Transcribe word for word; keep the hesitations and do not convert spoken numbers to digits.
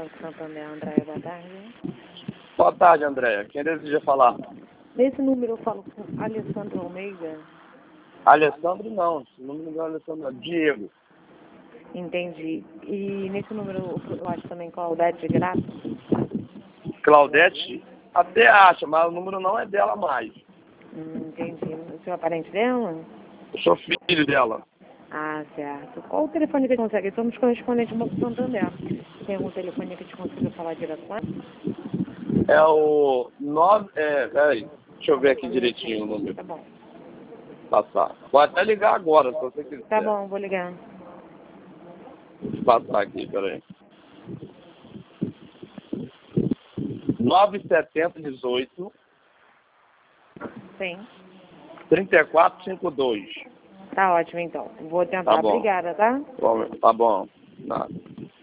Banco Santander, Andréia, boa tarde. Boa tarde, Andréia. Quem deseja falar? Nesse número eu falo com Alessandro Almeida. Alessandro não, esse número não é Alessandro, não. Diego. Entendi. E nesse número eu acho também Claudete Graça. Claudete até acha, mas o número não é dela mais. Hum, entendi. O senhor é parente dela? Eu sou filho dela. Ah, certo. Qual o telefone que ele consegue? Somos correspondentes do Banco Santander. Tem algum telefone que a gente consiga falar direto com ela? É o nove... É, peraí. Deixa eu ver aqui direitinho o número. Tá bom. Passar. Pode até ligar agora, se você quiser. Tá bom, vou ligar. Passar aqui, peraí. nove setenta dezoito Sim. trinta e quatro cinquenta e dois. Tá ótimo, então. Vou tentar. Tá bom. Obrigada, tá? Tá bom. Nada.